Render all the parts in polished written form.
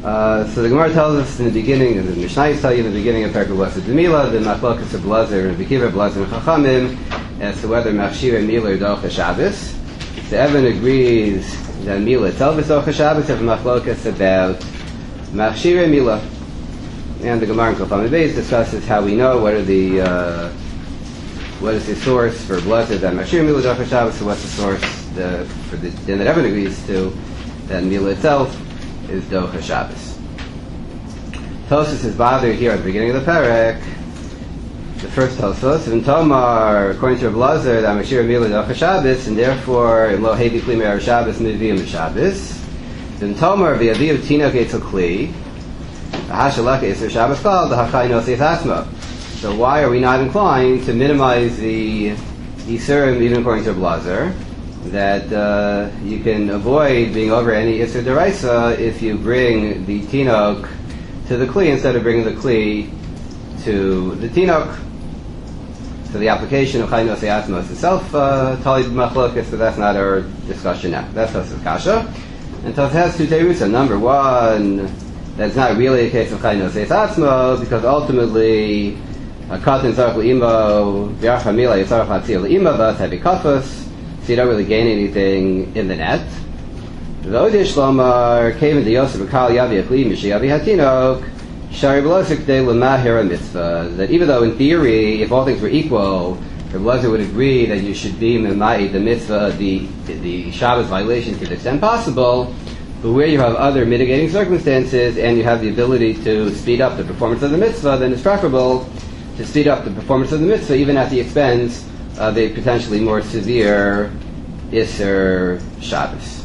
So the Gemara tells us in the beginning, and the Mishnah tell you in the beginning of Perkei Blessed Mila, the Machlokas of Blazer and Bekiva Blazer and Chachamim, as to whether Machshirei Mila or Docha Shabbos. The Evan agrees that Mila itself is Docha Shabbos, have a Machlokas about Machshirei Mila. And the Gemara in Kuf Lamed Beis discusses how we know what is the source for Blazer that Machshirei Mila Docha Shabbos, so what's the source for the din that Evan agrees to that Mila itself is Docha Shabbos. Tosfos is bothered here at the beginning of the Perek. The first Tosfos, in Tomar, according to Rav Lazar, that Machshirei Mila Docha Shabbos, and therefore in Lo Hevi Kli Me'er Shabbos Miviyim Shabbos. In Tomar, V'yaviv Tinok Eitzel Kli, Ha'shalaka Yisur Shabbos Kal, D'Hachai Noseis Asma. So why are we not inclined to minimize the Yisurim even according to Rav Lazar? That you can avoid being over any Isser Deraisa if you bring the Tinok to the Kli instead of bringing the Kli to the Tinok. So the application of Chai Nosei Atmos itself, Talid Machlokas, but that's not our discussion now. That's Tosfos Kasha. And Tosfos has two terusa. Number one, that's not really a case of Chai Nosei Atmos, because ultimately, Katan Tzarech L'Imo, V'yarcha Mila Yitzarech L'Atzil L'Imo, V'at Hevi Kafos, so you don't really gain anything in the net. The Odish Lomar came into Yosef Akal Yavi Achli Mishi Yavi Hatinok Shari B'Losik De L'Mahir Mitzvah. That even though in theory, if all things were equal, Rav Lazar would agree that you should be Memai the mitzvah, the Shabbos violation to the extent possible, but where you have other mitigating circumstances and you have the ability to speed up the performance of the mitzvah, then it's preferable to speed up the performance of the mitzvah even at the expense of a potentially more severe Isser Shabbos.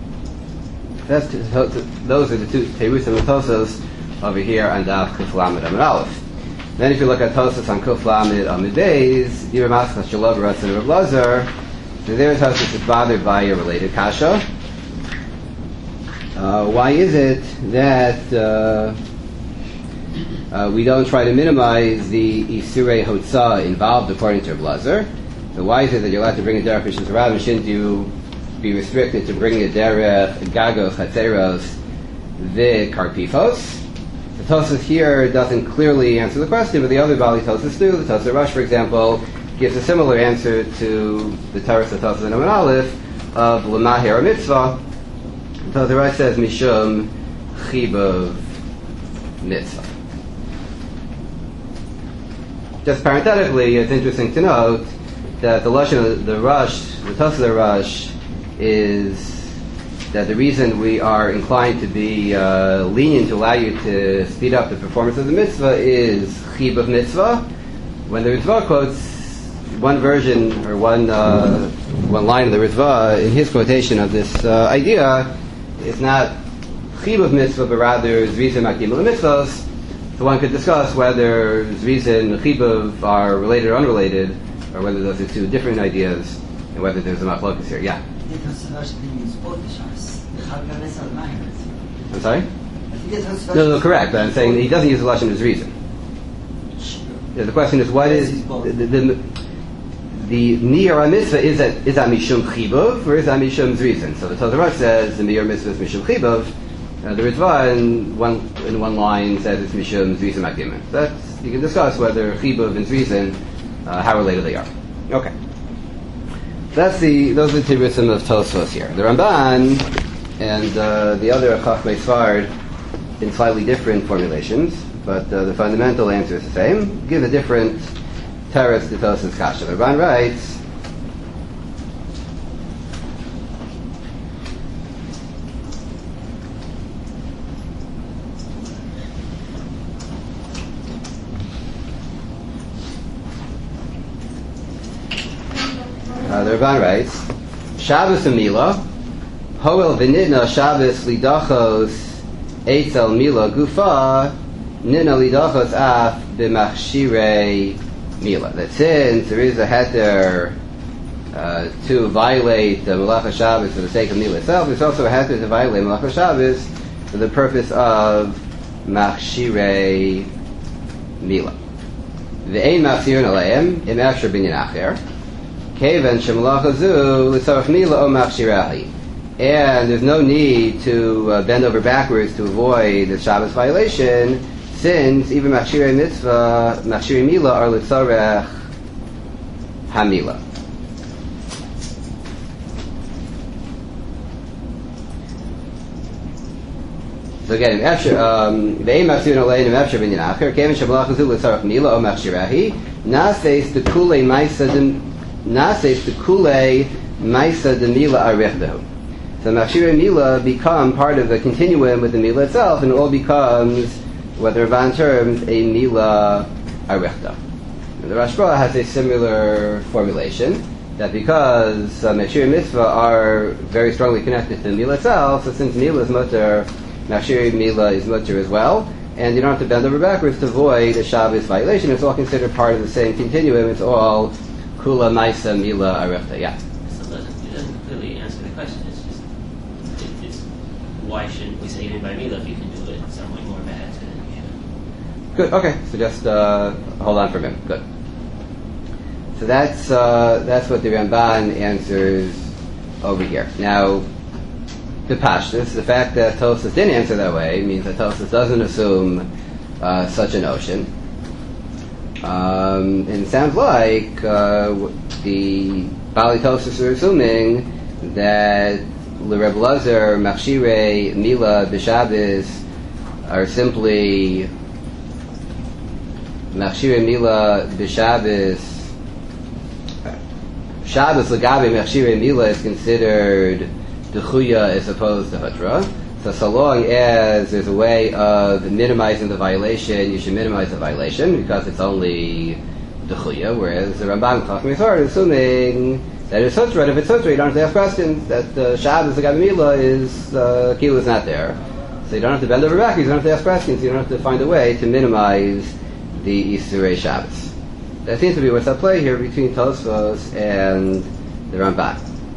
Those are the two Terusim and Tosfos over here on Daf Kuf Lamed Amud Aleph. Then if you look at Tosfos on Kuf Lamed Amud Beis, Yireh Maschas Shalom Ratz and Rav Lazar, so there Tosfos is bothered by a related kasha. Why is it that we don't try to minimize the Isurei Hotzah involved according to Rav Lazar? So why is it that you're allowed to bring a derech Rishus Harabim, and shouldn't you be restricted to bringing a derech Gagos, Chatzeros, Karpifos? The Tosfos here doesn't clearly answer the question, but the other Bali Tosfos do. The Tosfos Rush, for example, gives a similar answer to the Taras of Tosfos and Amud Aleph of L'Mahir Mitzvah. The Tosfos Rush says Mishum Chibav Mitzvah. Just parenthetically, it's interesting to note that the Lashon of the Rush, the Tosfos Rush, is that the reason we are inclined to be lenient to allow you to speed up the performance of the mitzvah is Chib of Mitzvah. When the Ritva quotes one version or one line of the Ritva in his quotation of this idea, it's not Chib of Mitzvah, but rather Zrizim Akim Mitzvahs. So one could discuss whether Zrizim and Chibav are related or unrelated, or whether those are two different ideas, and whether there's a machlokas here. Yeah? I'm sorry? No, correct, but I'm saying he doesn't use the Lashon as reason. Yeah, the question is, what is the Niyar Mitzvah, is that Mishum Chibav, or is that Mishum Zrizin? So the Tosfos says the Niyar Mitzvah is Mishum Chibav. The Ritva in one line says it's Mishum Zrizin Akimah. You can discuss whether Chibav and Zrizin, how related they are. Okay. Those are the Terusim of Tosfos here. The Ramban and the other Chachmei Sfard in slightly different formulations, but the fundamental answer is the same. Give a different teretz to Tosfos Kasha. The Ramban writes, the Ramban writes, Shabbos and Mila, Hoel v'nidna Shabbos lidachos eitzel Mila gufa, nidna lidachos af b'machshirei Mila. That since there is a heter to violate the Malacha Shabbos for the sake of Mila itself, there's also a heter to violate Malacha Shabbos for the purpose of machshirei Mila. V'ein machzirin aleim im afshar binyan acher. Kevan shemalacha zu l'tzarech mila o machshirahi. and there's no need to bend over backwards to avoid the Shabbos violation, since even Machshirei Mitzvah, Machshirei Mila are L'tzorech Hamila. So again, ve'im machshir alein machshir b'inyan acher, kevin shamalach zu l'tzarach mila o machshirahi, naseis t'kulei maisa d'mila arechdahu. So machshirei mila become part of the continuum with the mila itself, and it all becomes, what the Ramban terms, a mila arechda. The Rashba has a similar formulation, that because machshirei mitzvah are very strongly connected to the mila itself, so since mila is mutter, Machshirei Mila is mutter as well, and you don't have to bend over backwards to avoid a Shabbos violation. It's all considered part of the same continuum. It's all Kula Maisa Mila Arefta. Yeah. So it doesn't clearly answer the question. It's just, why shouldn't we say even by Mila if you can do it some way more bad than you should? Good. Okay. So just hold on for a minute. Good. So that's what the Ramban answers over here. Now, the Pashtus, the fact that Tosfos didn't answer that way means that Tosfos doesn't assume such a notion. And it sounds like the Bali Tosfos are assuming that L'Reb Lazar, Machshirei, Mila, B'Shabbos are simply Machshirei, Mila, B'Shabbos. Shabbos L'Gabe Machshirei Mila is considered Dechuya as opposed to Hutra. So long as there's a way of minimizing the violation, you should minimize the violation because it's only Dechuya, whereas the Rambam Chachmei Torah is assuming that it's Hutra, and if it's Hutra, you don't have to ask questions, that Shabbos, the Gabamila is, Kilu is not there. So you don't have to bend over backwards, you don't have to ask questions, you don't have to find a way to minimize the Isurei Shabbos. That seems to be what's at play here between Tosfos and the Ramban.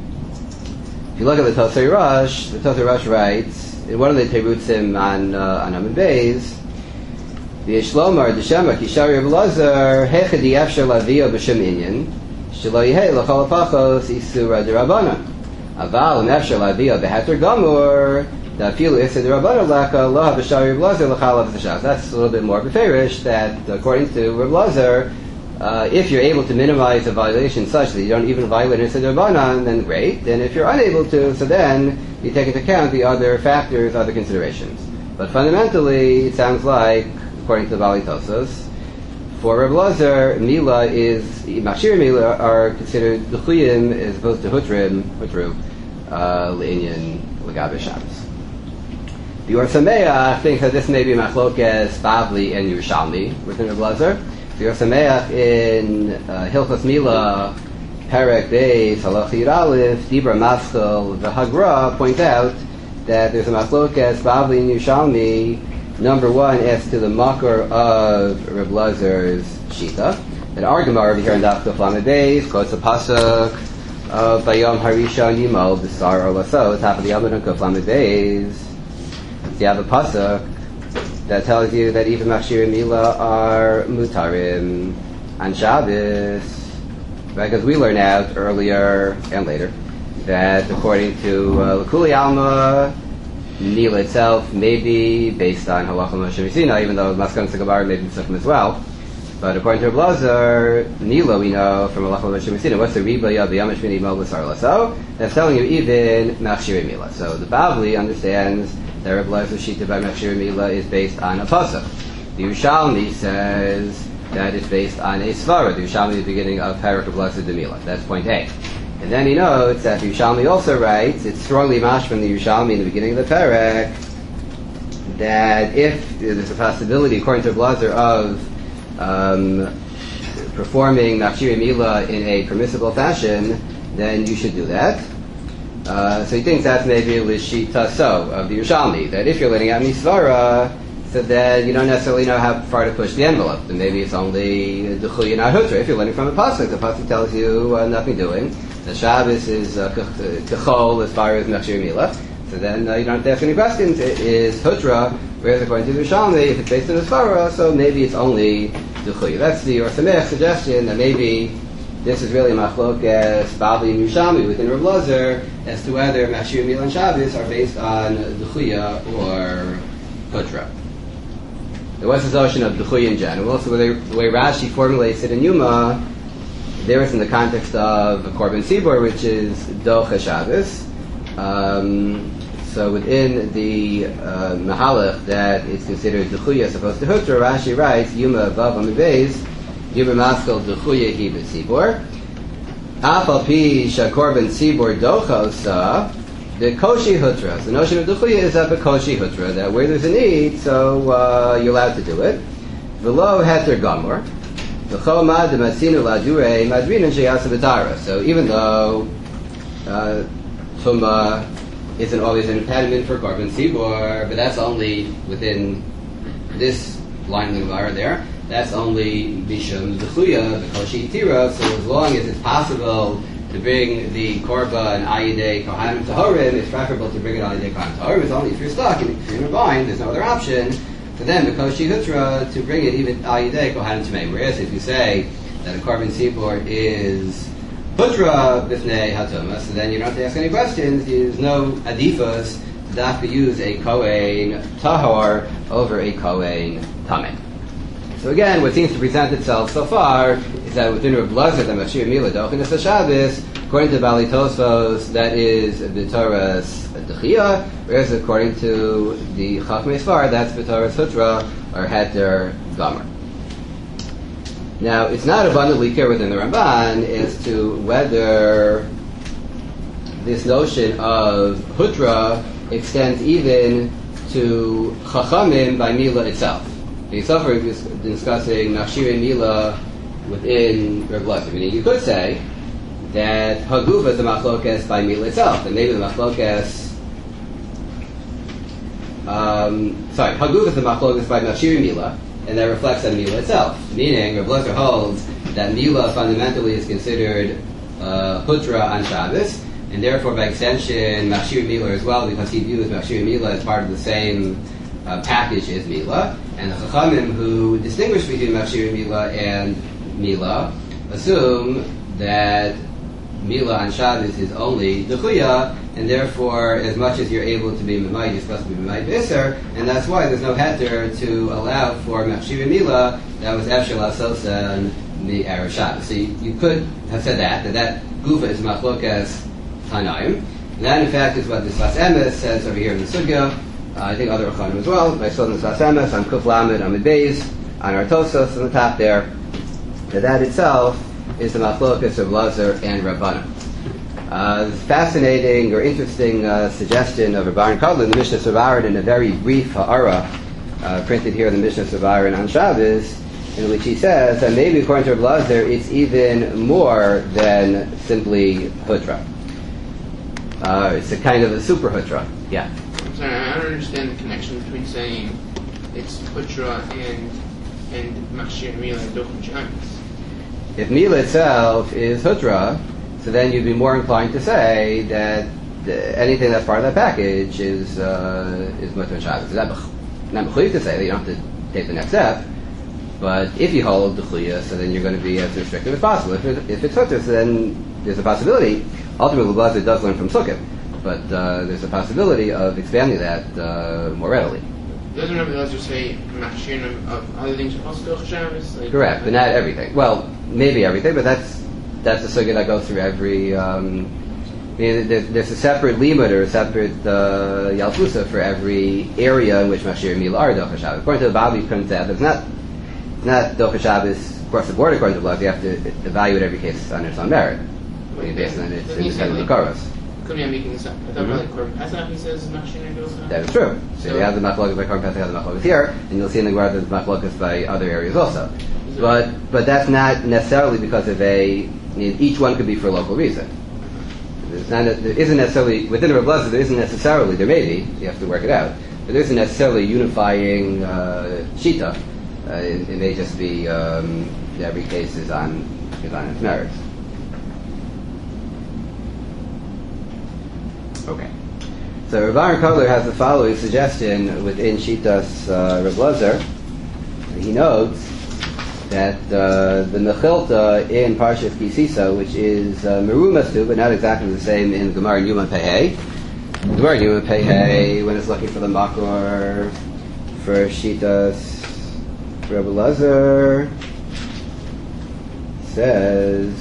If you look at the Tosei Rosh, writes in one of the Terutzim on Amud Beis, the Shlomar Deshema Kishari Reb Lazar Hechadi Afshar Lavio B'Shem Inyan Shelo Yehei L'Chol Pachos Isura D'Rabbanan Aval Afshar Lavio B'Heter Gamur Dafilu Isur D'Rabbanan Laka Lo B'Shari Reb Lazar L'Chalav T'Shav. That's a little bit more beferish. That according to Reb Lazar, if you're able to minimize a violation such that you don't even violate Isur D'Rabbanan, then great. And if you're unable to, so then you take into account the other factors, other considerations. But fundamentally, it sounds like, according to the Bali Tosfos, for Reb Lazar, Mila is, Machshirei Mila are considered D'chuyim as opposed to Hutru, L'Inyan, L'Gabe Shabbos. The Or Sameach thinks that this may be Machlokes, Bavli, and Yerushalmi within Reb Lazar. The Or Sameach in Hilchos Mila, Perek Beis, Halach Yud Aleph, Dibra Maschel, the Hagra point out that there's a Machlokes, Bavli, and Yerushalmi. Number one, as to the makor of Reb Lazar's shita. And our Gemara over here in Daf Lamed Beis quotes a pasuk of Bayom Harishon Yimol B'Sar Olaso, top of the Amud Kuf Lamed Beis. You have a pasuk that tells you that even Machshirei Mila are mutarim on Shabbos, right? Because we learned out earlier and later that according to L'Kuli Alma, Mila itself may be based on Halacha Moshe Messina, even though Maskan Sagabar may be Sukkim as well. But according to Reb Lazar, Mila we know from Halacha Moshe Messina. What's the Riba Yad B'Yam Shmini Mo L'Sar Laso? That's telling you even Machshirei Mila. So the Bavli understands that Reb Lazar's shita by Machshirei Mila is based on a pasuk. The Yerushalmi says that it's based on a svara. The Yerushalmi is the beginning of Perek Reb Lazar de Mila. That's point A. And then he notes that the Yerushalmi also writes, it's strongly mashed from the Yerushalmi in the beginning of the Perek, that if there's a possibility, according to Reb Lazar, of performing Machshirei Mila in a permissible fashion, then you should do that. So he thinks that's maybe Lishita So of the Yerushalmi, that if you're letting out Misvara, so that you don't necessarily know how far to push the envelope. Then maybe it's only D'chuya not Hutra. If you're learning from a pasuk, the pasuk tells you nothing doing. The Shabbos is Kechol as far as Machshirei Mila. So then you don't have to ask any questions. It is Hutra, whereas according to the Yerushalmi, if it's based on a Svara, so maybe it's only D'chuya. That's the Or Sameach suggestion, that maybe this is really machlokes Bavli and Yerushalmi within Rav Lazar as to whether Machshir, Mila, and Shabbos are based on Duchuya or Hutra. There was this notion of Duchuya in general, so the way Rashi formulates it in Yuma, there is in the context of a Korban Tzibor, which is Docha Shabbos. So within the Mahalach that is considered Duchuya as opposed to Hutra, Rashi writes, Yuma Vav Amibez, Yuma Maskal Duchuya Hi B'Tzibor. Afal Pi Shakorban Tzibor Docha Osa, the Koshi Hutra. So the notion of Duchuya is up a Koshi Hutra, that where there's a need, so you're allowed to do it. V'lo Heter Gamor. So even though Tumah isn't always an impediment for Korban Tzibor, but that's only within this line of the Gemara there, that's only Mishum Duchuya, the Koshi Tira, so as long as it's possible to bring the Korban Ayidei Kohanim Tahorim, it's preferable to bring it Ayidei Kohanim Tahorim. It's only if you're stuck, and if you're in a bind, there's no other option. For them, the Koshi Hutra, to bring it even Ayidei Kohanim Tameim. Whereas if you say that a Korban Tzibor is Hutra B'fnei Hatoma, so then you don't have to ask any questions. There's no adifas to dafka use a Kohen Tahor over a Kohen Tameh. So again, what seems to present itself so far is that within Rav Lazar, the Machshir Mila Dochenes Shabbos, according to Bali Tosfos, that is B'Toras Dechia, whereas according to the Chachmei Sfar, that's B'Toras Hutra or Heter Gomer. Now, it's not abundantly clear within the Ramban as to whether this notion of Hutra extends even to Chachamim by Mila itself. The Yisafar is discussing Machshir and Mila within Rav Lazar. I mean, you could say that Haguva is the machlokes by Mila itself, and maybe the machlokes. Haguva is the machlokes by Machshir and Mila, and that reflects on Mila itself. Meaning, Rav Lazar holds that Mila fundamentally is considered Hutra on Shabbos, and therefore, by extension, Machshir and Mila as well, because he views Machshir and Mila as part of the same package as Mila, and the Chachamim who distinguish between Machshir Mila and Mila assume that Mila on Shabbos is only Duchuya, and therefore, as much as you're able to be Memai, you're supposed to be Memai B'Isser, and that's why there's no heter to allow for Machshir Mila that was Efshel Asosan the Erev Shabbos. So you could have said that Gufa is Machlokas Tanaim, and that in fact is what the Sfas Emes says over here in the Sugya. I think other Rechanim as well. I saw the Sfas Emes on Kuf Lamed Amid Beis on our Tosos on the top there. That itself is the Machlokas of Lazar and Rabbanan. Fascinating or interesting suggestion of Rabban Kadlin, the Mishnah of Aaron, in a very brief ha'ara printed here in the Mishnah of Aaron on Shabbos, in which he says that maybe according to Rabbi Lazar it's even more than simply Hutra. It's a kind of a super Hutra. Yeah. I'm sorry, I don't understand the connection between saying it's Hutra and Machshir Mila and Dochen Shabbos. If Mila itself is Hutra, so then you'd be more inclined to say that anything that's part of that package is Mutter Shabbos. It's not Mechuyev to say that you don't have to take the next step, but if you hold Duchuya, so then you're going to be as restrictive as possible. If it's Hutra, so then there's a possibility. Ultimately, Lazar does learn from Sukkot, but there's a possibility of expanding that more readily. Doesn't Rabbi Lazar say Machshir of other things are also Dochen Shabbos? Correct, but not everything. Well, maybe everything, but that's a sugya that goes through every. There's a separate limud or a separate yalfusa for every area in which Machshir Mila are Dochen Shabbos. According to the Babi Kuntzeh, it's not Dochen Shabbos across the board. According to the law, you have to evaluate every case on its own merit, based on its independent karos. Couldn't be making this up. I thought like Korban Pesach he says Machshir and Dochen. That is true. So you have the machlokas by Korban Pesach, you have the machlokas here, and you'll see in the Gemara there's machlokas by other areas also. But that's not necessarily because of each one could be for a local reason. There isn't necessarily, within Rav Lazar, there may be, you have to work it out, but there isn't necessarily a unifying shita. It may just be every case is on its merits. Okay. So Rav Aaron Kotler has the following suggestion within Shitas Rav Lazar. He notes that the Mechilta in Parshas Kisisa, which is Merumastu, but not exactly the same in Gemara and Yuma Pehei. Gemara and Yuma Pehei, when it's looking for the Makor for Shitas Rebbe Lazar, says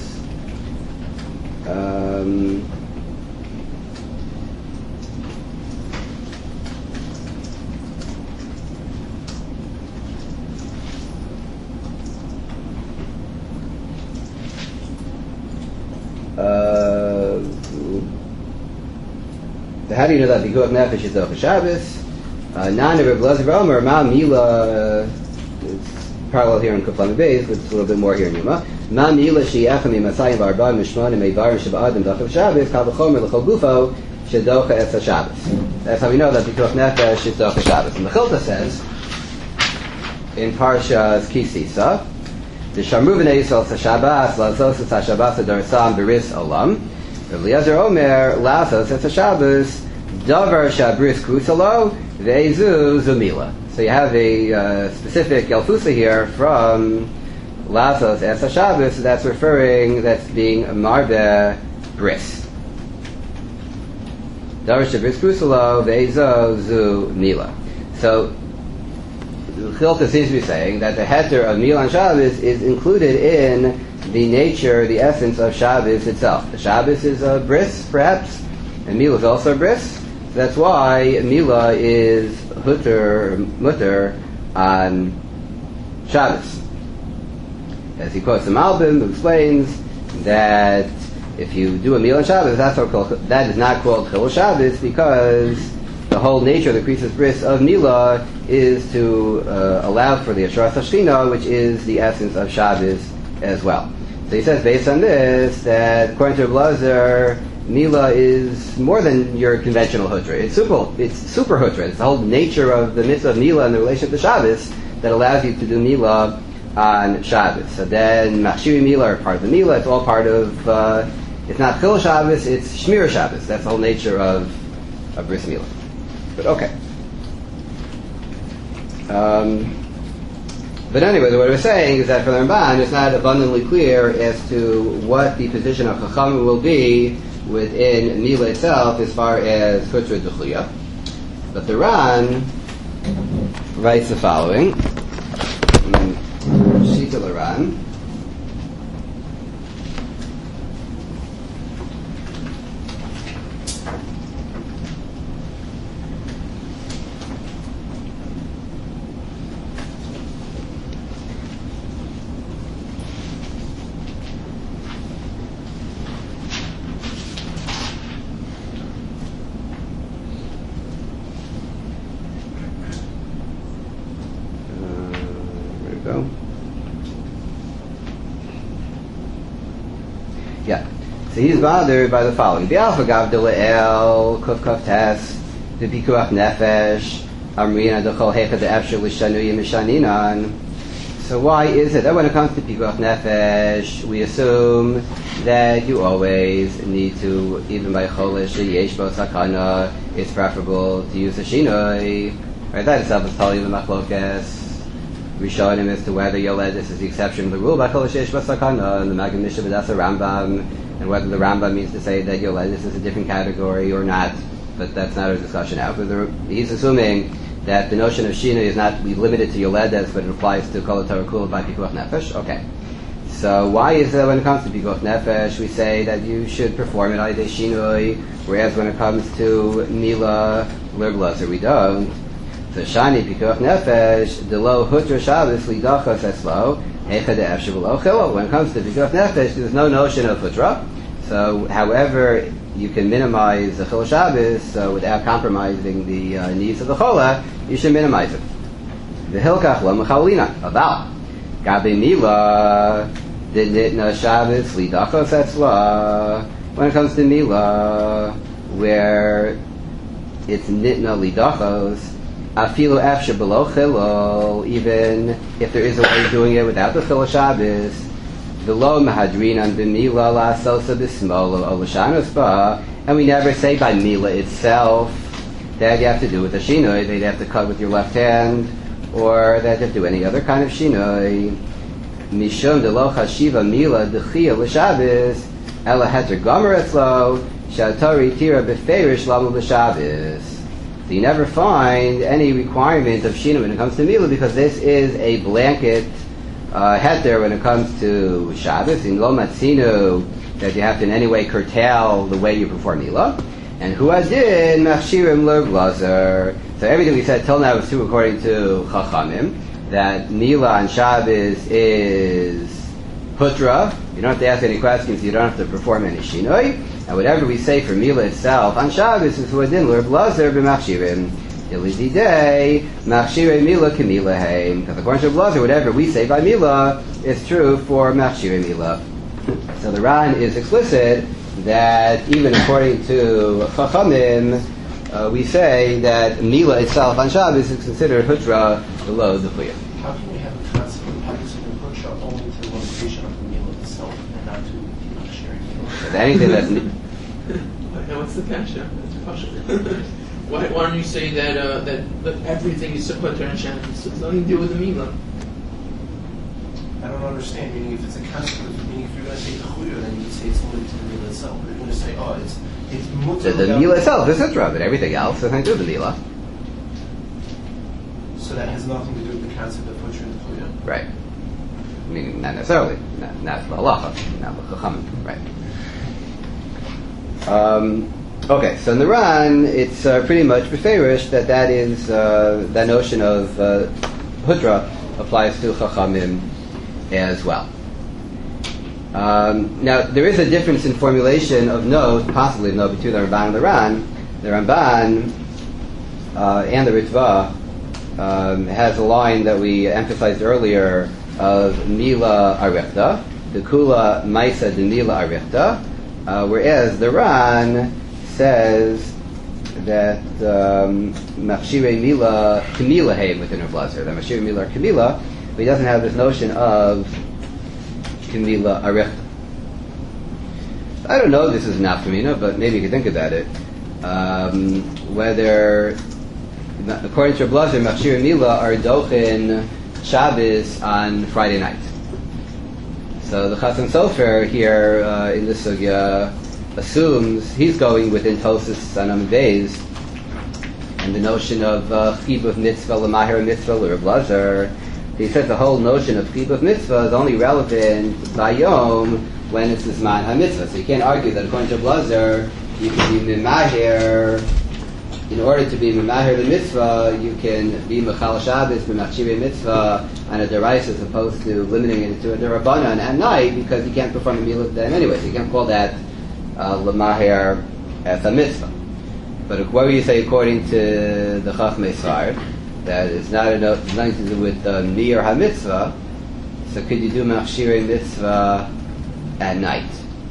how do you know that Pikuach Nefesh is Docha Shabbos? Nana Reb Lezer Omer Ma Mila. It's parallel here in Kuflam Beis, but it's a little bit more here in Yuma. Ma Mila She'echem Masayim V'Arba'im Mishmonim Meivarim Sheba'adim Docha Shabbos Kal V'Chomer L'Chol Gufo Shedocha Es HaShabbos. That's how we know that Pikuach Nefesh is Docha Shabbos. And the Chilta says in Parshas Kisisa, the Shamru V'nei Yisrael Shabbos Lazos Es HaShabbos Adorsam Beris Olam. Reb Eliezer Omer Lazos Es HaShabbos Davar Shabris Kusalo Ve'ezu Zumila. So you have a specific Elfusa here from Lazos Es HaShabbos that's being Marbe Bris. Davar Shabris Kusalo Ve'ezu Zumila. So Chilta seems to be saying that the heter of Mila and Shabbos is included in the nature, the essence of Shabbos itself. The Shabbos is a bris, perhaps, and Mila is also a bris. That's why Mila is mutter on Shabbos. As he quotes the Malbim, who explains that if you do a Mila on Shabbos, that is not called Chilul Shabbos, because the whole nature of the Krisis Bris of Mila is to allow for the Asheras HaShechina, which is the essence of Shabbos as well. So he says, based on this, that according to Reb Lazar, Mila is more than your conventional hutra. It's super hutra. It's the whole nature of the mitzvah of Mila and the relation to Shabbos that allows you to do Mila on Shabbos. So then Machshiri Mila are part of the Mila. It's all part of, it's not Chilul Shabbos, it's Shmir Shabbos. That's the whole nature of Bris Mila. But okay. But anyway, what we're saying is that for the Ramban, it's not abundantly clear as to what the position of Chachamim will be within Mila itself as far as Hutra D'Chliya. But the Ran writes the following. Shita L'Ran. So he's bothered by the following. B'alpha gav dela'el, kuf kuf tes, v'pikuach nefesh, amrina d'chol hecha de'efshir l'shanuyim m'shaninan. So why is it that when it comes to pikuach nefesh, we assume that you always need to, even by cholish, yesh bo sakana, it's preferable to use a shinoi. Right, that itself is totally the machlokes. Rishonim as to whether yoledis is the exception of the rule by cholish yesh bo sakana, and the Maggid Mishnah b'das Rambam, and whether the Rambam means to say that Yoledis is a different category or not, but that's not our discussion now. But he's assuming that the notion of Shina is not limited to Yoledis, but it applies to Kol Torah Kul by Pikuach Nefesh. Okay. So why is it when it comes to Pikuach Nefesh, we say that you should perform it Aydei Shinoi, whereas when it comes to Mila, Reb Lazar, we don't? So Shani Pikuach Nefesh, Delo Hutra Shabbos Lidachas Eslo, Hecha De'efshir V'lo Chilul. When it comes to Pikuach Nefesh, there's no notion of Hutra. So, however, you can minimize the Chilul Shabbos without compromising the needs of the Chola, you should minimize it. The Hilkach Lo Mechalina, Aval. Gabi Mila, the Nitna Shabbos, Lidachos Etzla. When it comes to Mila, where it's Nitna Lidachos, Afilu Efshir Below Chilul, even if there is a way of doing it without the Chilul Shabbos, V'lo mahadrinan b'mila la'asosa b'smolo o l'shanos ba, and we never say by mila itself that you have to do with a shinoi, that you have to cut with your left hand, or that you have to do any other kind of shinoi. Mishum de lo chashiva mila dechia l'Shabbos ela heter gomer etzlo shatori tira beferish lamu l'Shabbos. So you never find any requirement of shina when it comes to mila, because this is a blanket heter when it comes to Shabbos. In lo matzinu that you have to in any way curtail the way you perform mila. And who adin machshirim l'glazer. So everything we said till now is true according to Chachamim. That Mila on Shabbos is Putra. You don't have to ask any questions, you don't have to perform any Shinoi. And whatever we say for Mila itself on Shabbos is Huadin Lur Blazer b'Machshirim. Ilididei, Machshirim Mila Kamila Heim. Because according to Blazer, whatever we say by Mila is true for Machshirim Mila. So the Ran is explicit that even according to Chachamim, we say that Mila itself on Shabbos is considered Hutra below the Chiyuv. How can we have a concept of practicing the Hutra only to the location of the Mila itself and not to not sharing Mila? Anything that's... What's the kasha? Why don't you say that everything is Hutra and Shabbos? It's nothing to do with the Mila. I don't understand. Meaning, if it's a concept, meaning if you're going to say the Chuyah, then you would say it's limited to the Mila itself. But you're going to say, it's mutter. The Mila itself is Hutra, but everything else has nothing to do with the Mila. So that has nothing to do with the concept of Hutra and Chuyah? Right. Meaning, not necessarily. Not the halacha, not the chachamim. Right. Okay, so in the Ran, it's pretty much beferish that is that notion of Hutra applies to chachamim as well. Now, there is a difference in formulation of no, possibly no, between the Ramban and the Ran. The Ramban and the Ritva has a line that we emphasized earlier of Mila Arichta, the Kula Maisa de Mila Arichta, whereas the Ran says that Machshirei Mila Kamila Hay within her blazer, that Machshirei Mila are Kamila, but he doesn't have this notion of Kamila Arichta. I don't know if this is an afkamina, but maybe you could think about it. Whether, according to Blazer, Machshir and Mila are dochin Shabbos on Friday night. So the Chasam Sofer here in this sugya assumes he's going within Tosis Sanam Beis, and the notion of Chibuv Mitzvah, Lamahir Mitzvah, or Blazer. He says the whole notion of Chibuv Mitzvah is only relevant by Yom when it's the Zman HaMitzvah. So you can't argue that according to Blazer, you can be Mimahir. In order to be Mimahir the Mitzvah, you can be Mechal Shabbos, B'machshirei Mitzvah, on a Derais as opposed to limiting it to a Derabanan at night, because you can't perform a Milah then anyway. So you can't call that Lamahir as a Mitzvah. But what would you say according to the Chachmei Sfard? That it's not enough, nothing to do with Nir HaMitzvah. So could you do Machshirei Mitzvah at night?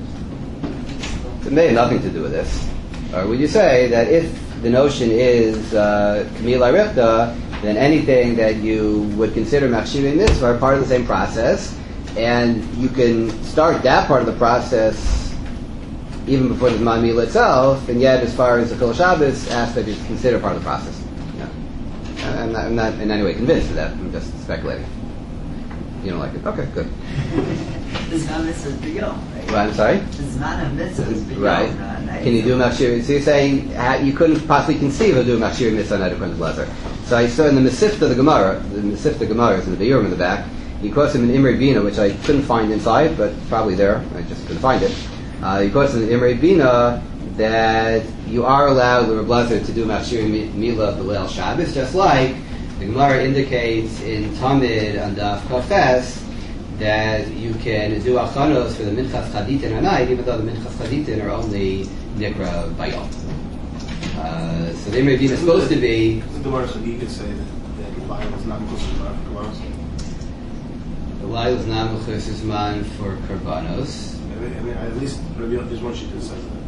It may have nothing to do with this. Or would you say that if the notion is Kamila Arichta, then anything that you would consider Machshirei Mitzvah are part of the same process, and you can start that part of the process even before the Zman Mila itself, and yet as far as the Chil Shabbos aspect is considered part of the process. I'm not in any way convinced of that. I'm just speculating. You don't like it? Okay, good. The Zman Mitzvah is b'yom, right? Well, I'm sorry? The Zman Mitzvah is b'yom. Right. Can you do Machshir? So you're saying you couldn't possibly conceive of doing Machshir Mitzvah on Edekon Blazer. So I saw in the Mesifta the Mesifta Gemara is in the Biyurim in the back. He quotes him in Imrei Bina, which I couldn't find inside, but probably there. I just couldn't find it. He quotes in Imrei Bina that you are allowed the Blazer to do Machshir Mila B'Leil Shabbos, just like the Gemara indicates in Tamid on Daf Kafes that you can do achanos for the Minchas Chaditin at night, even though the Minchas Chaditin are only Nikra Bayom. So the Imrei Bina is supposed to be... The Gemara Chadi could say that the Bible is not Mechus for The Lai was not Mechus for Karbanos. I mean, at least there's one sheet that says that.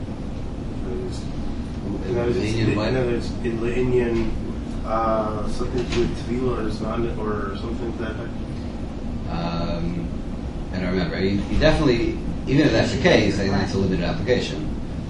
In other words, in Le'inyan, something to do with Tvila or Zman or something to that effect. I don't remember. He definitely, even if that's the case, I think it's a limited application.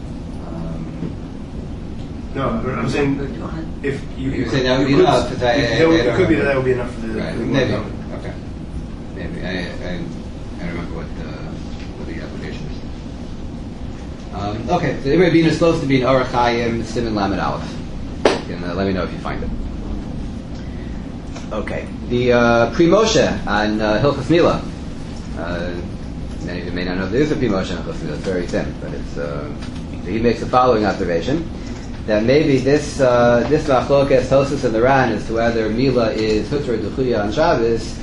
No, I'm saying if you say that would be enough. It could be that would be enough for the. Right, maybe. Okay. Maybe. I don't remember what the application is. Okay, so Imre Bina is supposed to be an Orach Chaim Siman Lamed Aleph. You can let me know if you find it. Okay, the Pri Moshe on Hilchos Mila. Many of you may not know there is a Pri Moshe on Hilchos Mila. It's very thin, but it's. So he makes the following observation: that maybe this Machlokes Tosfos and the Ran as to whether Mila is Hutra Duchuya on Shabbos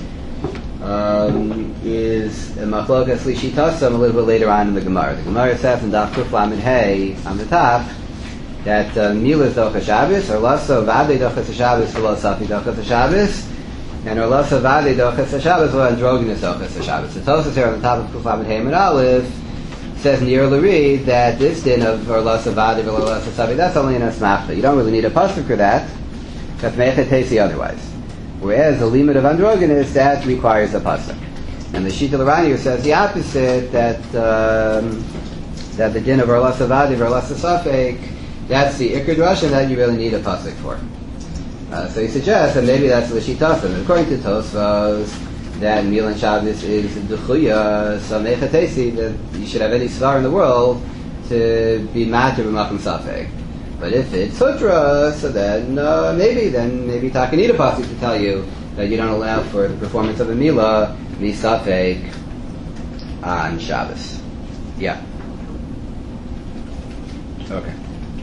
is a Machlokes Lishitasam a little bit later on in the Gemara. The Gemara says in Daf Kuf Lamed Hey on the top that Mila is Dochas Shabbos, or Lasso Vade Dochas Shabbos, or Lasafi Dochas Shabbos, and or Lasso Vade Dochas Shabbos, or Androgynous Dochas Shabbos. The Tosfos here on the top of Kuf Lamed Hey and Aleph says near Lari that this din of or Lasso Vade or Lasso Safi, that's only an Asmachta. You don't really need a pasuk for that. That's Meichet Tesi otherwise. Whereas the limit of Androgynous, that requires a pasuk. And the Shita L'Rani says the opposite, that that the din of or Lasso Vade or Lasso Safek, that's the Iker Drasha that you really need a pasuk for. So he suggests that maybe that's the Shitasim. According to Tosfos, that Milan Shabbos is Duchuya, so Mechatesi, that you should have any svar in the world to be matter b'makom safek. But if it's Sutra, so then maybe Taka need a pasuk to tell you that you don't allow for the performance of a Mila, Misafek, on Shabbos. Yeah. Okay.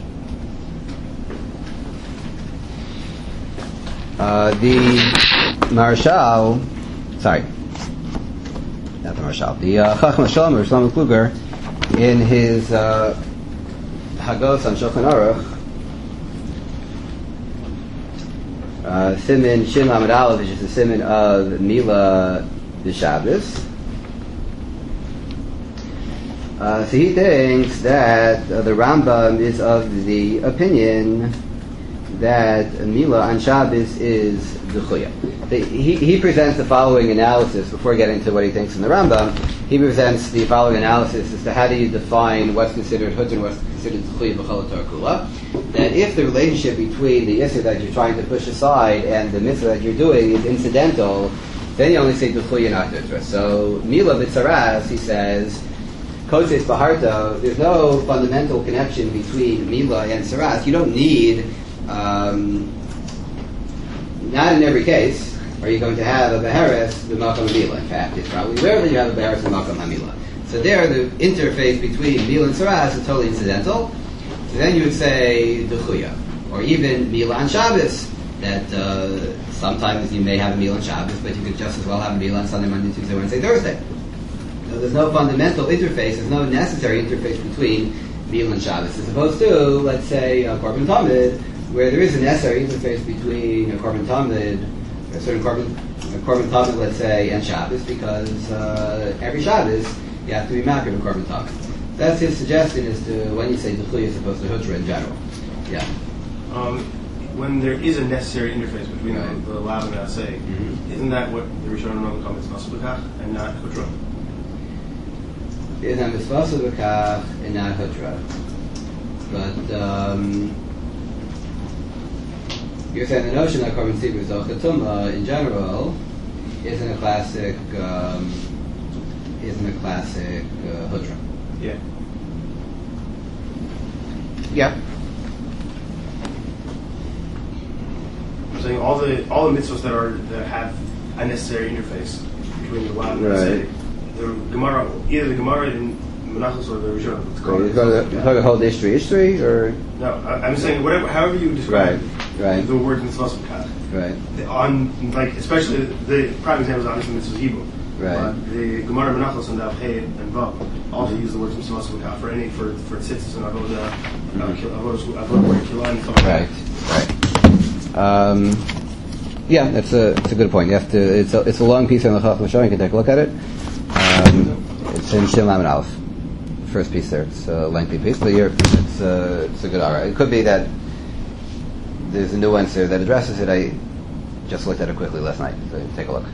The Marshal, sorry, not the Marshal, the Chacham Shalom or Shlomo Kluger, in his Hagos on Shulchan Aruch, Siman Shin Lamed Aleph, which is the Siman of Mila B'Shabbos. So he thinks that the Rambam is of the opinion that Mila on Shabbos is Duchuya. He presents the following analysis before getting to what he thinks in the Rambam. He presents the following analysis as to how do you define what's considered Hut and what's considered Duchuya B'chol Torah Kula. That if the relationship between the Isser that you're trying to push aside and the Mitzvah that you're doing is incidental, then you only say Duchuya, not Dutra. So Mila B'tzaras, he says, Kotes B'harta, there's no fundamental connection between Mila and Saras. You don't need not in every case are you going to have a Beheres B'Makam Hamila. In fact, it's probably rarely you have a Beheres B'Makam Hamila. So there, the interface between Mila and Saras is totally incidental. So then you would say Duchuya. Or even Mila on Shabbos, that sometimes you may have a Mila on Shabbos, but you could just as well have a Mila on Sunday, Monday, Tuesday, Wednesday, Thursday. So there's no fundamental interface, there's no necessary interface between Mila and Shabbos, as opposed to, let's say, a Korban Tamid, where there is a necessary interface between a Korban Tamid, a certain Korban Tamid, let's say, and Shabbos, because every Shabbos you have to be makir in Korban Tamid. That's his suggestion as to when you say Duchuya as opposed to Hutra in general. Yeah. When there is a necessary interface between the Lav and the Asay, isn't that what the Rishonim Rambam comments Masubakach and not Hutra? Is a Misvasu B'Kach and not Hutra. But you're saying the notion that Korban Tzibur is Tumah in general isn't a classic Hutra. Yeah. Yeah. I'm saying all the mitzvahs that have a necessary interface between the Lav and the Asay, the Gemara, either the Gemara in Menachos or the Rishonim. You're going to hold Ishtri, or no? I'm saying however you describe right. the word mitzvahs b'kach. Right. On especially the prime example is obviously mitzvahs Hebrew. Right. The Gemara Menachos and Daf Hey and Vav also use the word mitzvahs b'kach for tzitzis and avodah kilan. Right. Yeah, it's a good point. You have to. It's a long piece on the Chacham Show. You can take a look at it. It's in Shin Lamed Aleph. First piece there. It's a lengthy piece, but it's a good aura. It could be that there's a nuance there that addresses it. I just looked at it quickly last night, so take a look.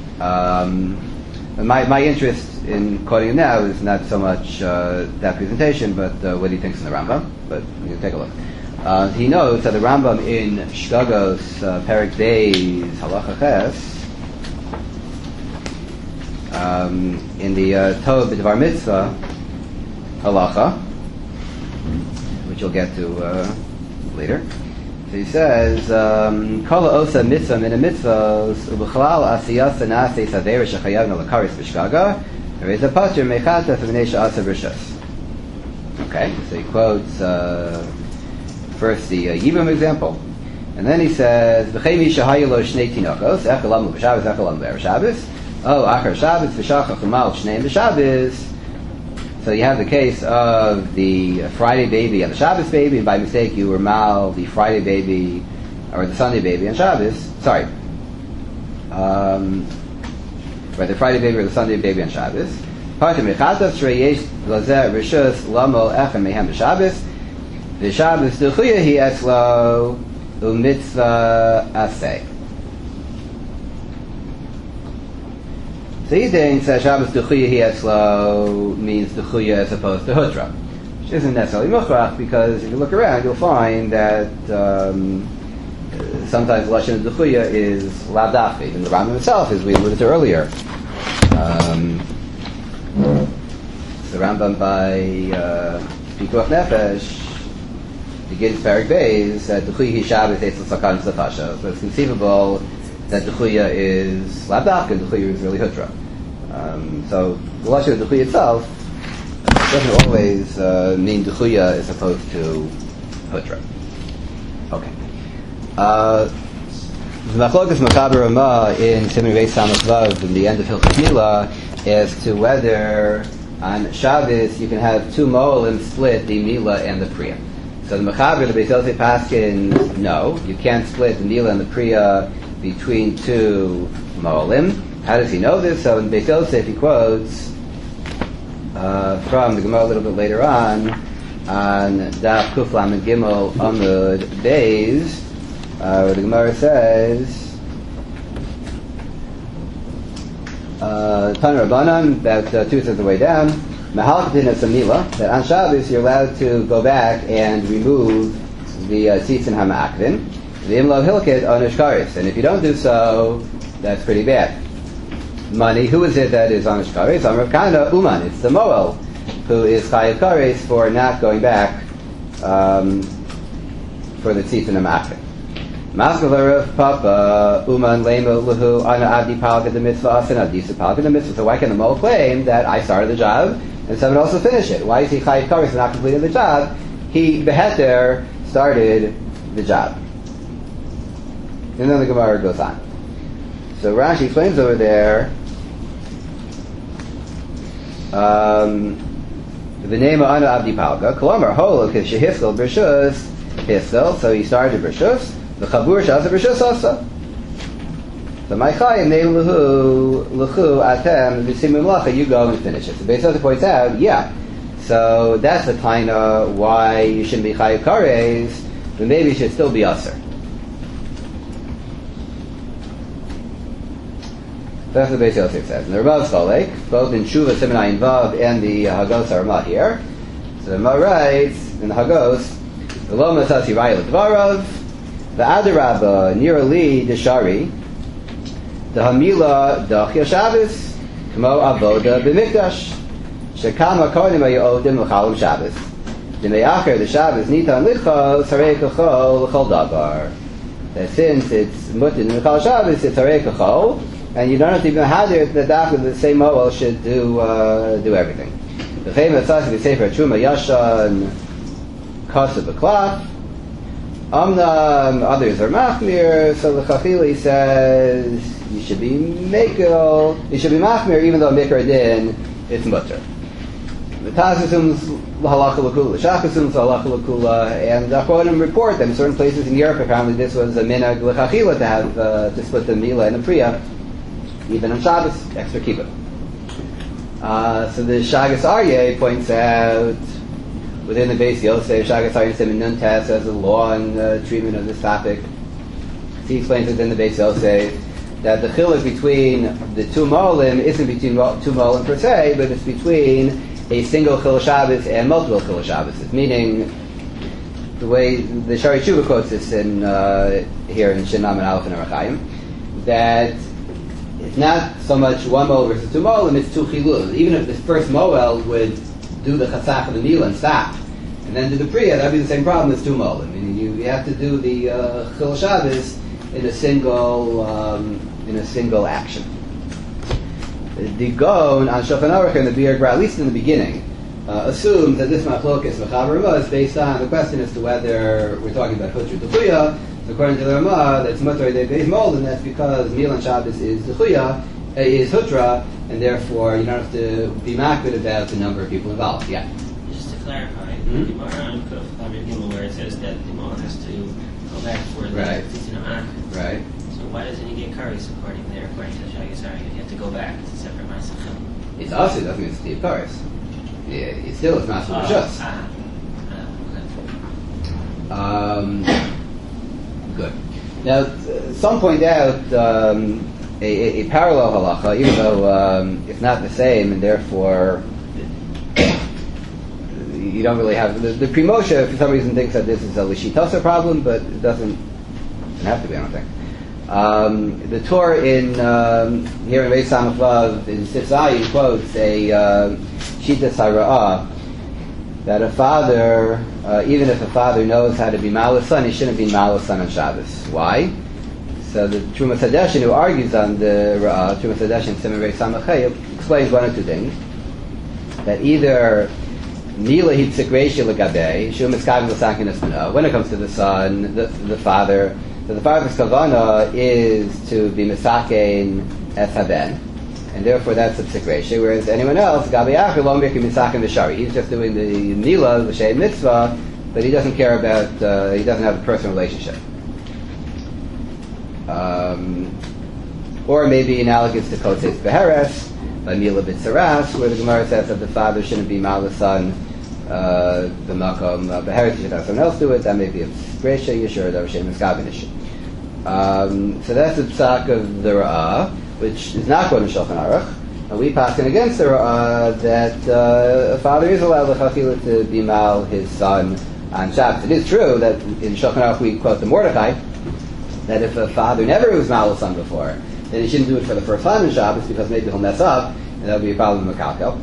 My interest in quoting him now is not so much that presentation, but what he thinks in the Rambam. But you can take a look. He notes that the Rambam in Shkagos Perek Beis Halacha Ches in the Tov B'Dvar Mitzvah halacha, which you'll get to later. So he says, Kol osa mitzvah min mitzvahs ubechalal asiyas nase saver shechayavna lakaris b'shgaga reza pater mechata v'nei she'asa b'rishas. Okay, so he quotes first the Yibam example, and then he says, "V'chei mi shehayu lo shnei tinokos echad lamu b'Shabbos echad lamu b'erev Shabbos achar Shabbos v'shachach umal shneim b'Shabbos." So you have the case of the Friday baby and the Shabbos baby, and by mistake you were mal the Friday baby or the Sunday baby on Shabbos. Sorry, right, the Friday baby or the Sunday baby on Shabbos. Partim mechatas sheyesh lazer rishus lamo echem mehem b'Shabbos. The Shabbos duchuya hi etzlo umitzvah aseh. So he thinks that Shabbos duchuya hi etzlo means duchuya as opposed to hutra, which isn't necessarily mukhrach, because if you look around you'll find that sometimes lashon duchuya is lavdafka. Even the Rambam himself, as we alluded to earlier. The Rambam by Pikuach Nefesh begins Perek Beis that Duchuya hi Shabbos etzel sakan tzafasha. So it's conceivable that Duchuya is lavdafka, Duchuya is really hutra. So the lashon of Duchuya itself doesn't always mean Duchuya as opposed to hutra. Okay. The Machlokas Machaber Ramah in Siman Reis Samach Vav in the end of Hilchos Milah as to whether on Shabbos you can have two mo'alim split the Milah and the Priya. So the Mechaber, the Beis Yosef Paskin, no, you can't split the Milah and the Priya between two mo'alim. How does he know this? So in Beis Yosef he quotes from the Gemara a little bit later on Daf Kuf Lamed Gimel Amud Beis, where the Gemara says, Tan Rabbanan, about 2/3 of the way down, Mahalkatin as a Milah, that on Shabbos you're allowed to go back and remove the tzitz and hama'akvin, the imlav hilkit on ishkaris, and if you don't do so, that's pretty bad. Money, who is it that is on ishkaris? On Rav Kana, Uman, it's the Moel, who is chayav kares for not going back for the tzitz and hama'akvin. Maskal Papa Uman Lema Lahu Ana Abdi Palka the Mitzvah Asana Disa Palka the Mitzvah. So why can the Moel claim that I started the job and someone else will finish it? Why is he chayav kares and not completing the job? He beheter started the job. And then the Gemara goes on. So Rashi explains over there the name of Ana Abdi Palka Kolomar Holo Kishehiskel Bershus Hiskel. So he started Bershus. The Chabur Shas Bershus Asa. The Maichayim Neiluhu Luchu Atem V'Simu Melacha. You go and finish it. So Beis Yosef points out, yeah. So that's the kind of why you shouldn't be chayav kares, but maybe you should still be aser. That's what Beis Yosef says. And the Ramav Cholek, both in Shuvah Siman Ayin Vav and the Hagos Ramah here. So the Ramav writes in the Hagos, the Lo Masasi Raya L'Dvarav, the Adarabba Nira Li Deshari, the Hamila Dachya Shabbos, Kamo Avoda B'Mikdash. Shekama Kodim Ayodim L'Chalim Shabbos. D'Me'acher the Shabbos Nitan Lichol Sarei Kachol L'Chol Davar. That since it's Mutin L'Chol Shabbos, it's Sarei Kachol, and you don't have to even have it that after the same Moel should do everything. The famous Sasi B'Sefer Truma Yashan Kosev B'Klaf. Others are Machmir, so the Chachili says you should be Mekel, you should be Machmir even though Mikra Din is Mutter. The Taz assumes halacha l'kula, Shach assumes halacha l'kula, and the Achronim report that in certain places in Europe, apparently this was a minhag l'chachila to have to split the Milah and the Priya, even on Shabbos, extra kibbutz. So the Shagas Aryeh points out within the Beis Yosef, Shagas Aryeh Siman Nun Tes has a law and treatment of this topic. He explains within the Beis Yosef that the chiluk between the two mo'alim isn't between two mo'alim per se, but it's between a single Chil Shabbos and multiple Chil Shabbos. Meaning, the way the Shari Tshuva quotes this in here in Shin Lamed Aleph and Arachayim, that it's not so much one moel versus two moelim, it's two chilul. Even if the first moel would do the chasach of the meal and stop, and then do the priya, that'd be the same problem as two moelim. I mean, you have to do the chil Shabbos in a single action. The Gon on Shulchan Aruch and the Biur Gra, at least in the beginning, assumes that this machlokes mechaber Ramah is based on the question as to whether we're talking about hutra d'chuya. So according to the Ramah, that's mutar de beis mold, and that's because meal on Shabbos is d'chuya, is hutra, and therefore you don't have to be makbid about the number of people involved. Yeah. Just to clarify, the Gemara on Kuf Lamed Gimel, where it says that the Moel has to go back for the Titzin Anak. Right. So why doesn't he get curries according to the Shagasari? You have to go back. It's a separate Masachim. It's also doesn't mean it's the Karis. It still is not just. Good. Now, some point out a parallel halacha, even though it's not the same, and therefore you don't really have the Pri Moshe for some reason thinks that this is a Lishitasa problem, but it doesn't have to be. I don't think. The Torah in here in Beis Samach Vav in Sif Zayin quotes a Shitas Hara'ah that a father, even if a father knows how to be Malus son, he shouldn't be Malus son on Shabbos. Why? So the Trumas Hadeshin, who argues on the Ra'ah, Trumas Hadeshin Siman Beis Samach Hey, explains one or two things. That either Mila Hitzik Reisha L'Gabei, Shum Eskavim L'Sakin Esmano, when it comes to the son, the father, so the father's kavana is to be misakein es haben, and therefore that's a psik reisha. Whereas anyone else, gabi acher lo mirki misakein v'shari. He's just doing the nila l'shem mitzvah, but he doesn't care about. He doesn't have a personal relationship. Or maybe analogous to kotes beheres, by mila b'tzaras, where the Gemara says that the father shouldn't be malasan. The makom beheres should have someone else do it. That may be a reisha yishur that Hashem is gavinish. So that's the psak of the Ra'ah, which is not going to Shulchan Aruch. And we pass in against the Ra'ah that a father is allowed l'chachila to be mal his son on Shabbos. It is true that in Shulchan Aruch we quote the Mordechai that if a father never was mal his son before, then he shouldn't do it for the first time in Shabbos because maybe he'll mess up and that would be a problem in Makalko.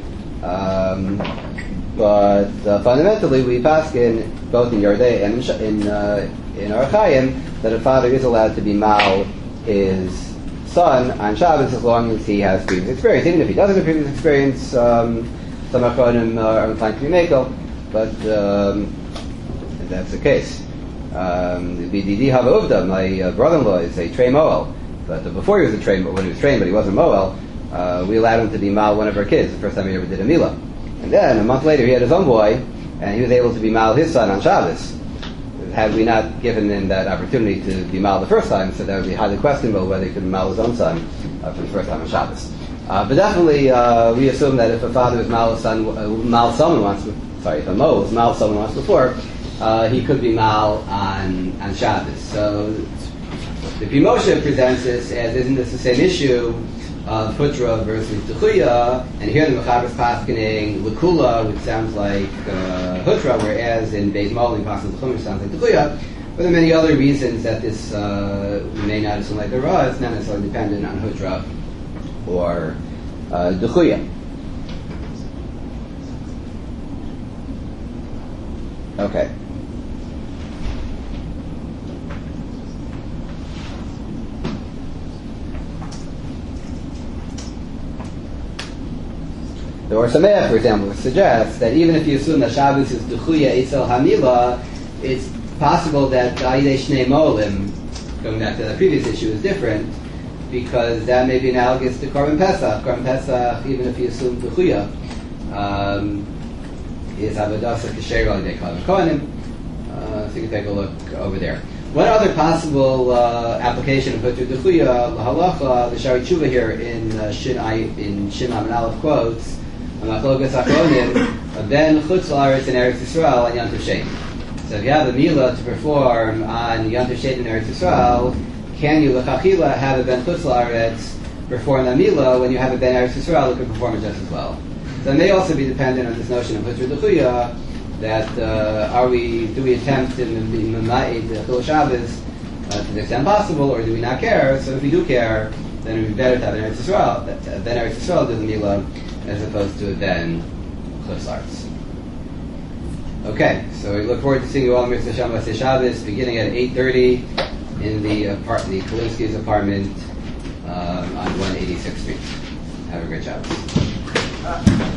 But fundamentally, we paskin both in Yordei and in Orach Chaim that a father is allowed to be mal his son on Shabbos as long as he has previous experience. Even if he doesn't have previous experience, some achronim are inclined to be mekel, but that's the case. B'didi hava uvda, my brother-in-law is a trei moel, but before he was a trei, when he was trained, but he wasn't moel, we allowed him to be mal one of our kids the first time he ever did a milah. And then, a month later, he had his own boy, and he was able to be mal his son on Shabbos. Had we not given him that opportunity to be mal the first time, so that would be highly questionable whether he could mal his own son for the first time on Shabbos. But definitely, we assume that if a father was mal his son, mal someone once, if a mo was mal someone once before, he could be mal on Shabbos. So, the Pri Moshe presents this as, isn't this the same issue of Hutra versus D'chuya, and here the Mechaber is paskening L'kula, which sounds like Hutra, whereas in Beis Moel and Pasuk L'chumash sounds like D'chuya. But there are many other reasons that this may not assume like the Ra. It's not necessarily dependent on Hutra or D'chuya. Okay. The Or Sameach, for example, suggests that even if you assume that Shabbos is D'chuya Eitzel Hamila, it's possible that Ayidei Shnei Molim, going back to the previous issue, is different, because that may be analogous to Korban Pesach. Korban Pesach, even if you assume D'chuya, is Avodasa Kasher Ayidei Kohanim Kohanim. So you can take a look over there. One other possible application of Hutra D'chuya, L'halacha, the Shari Tshuva here in Shin Amin Aleph quotes, Machlokas Achronim, Ben Chutz La'aretz in Eretz Yisrael on Yom Tov Shein. So if you have a milah to perform on Yom Tov Shein in Eretz Yisrael, can you l'chachila have a Ben Chutz La'aretz perform that milah when you have a Ben Eretz Yisrael who can perform it just as well? So it may also be dependent on this notion of Hutra D'chuya, that do we attempt to Mama'id Chil Shabbos to the extent possible, or do we not care? So if we do care, then it would be better to have an Eretz Yisrael, then Eretz Yisrael do the Milah, as opposed to then Chutz La'aretz. Okay, so we look forward to seeing you all in Mitzvah Shem B'Sei Shabbos, beginning at 8:30 in the Kalinsky's apartment on 186th Street. Have a great Shabbos.